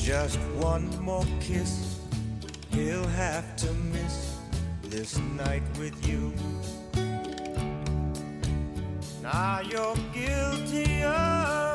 Just one more kiss, he'll have to miss this night with you. Now you're guilty of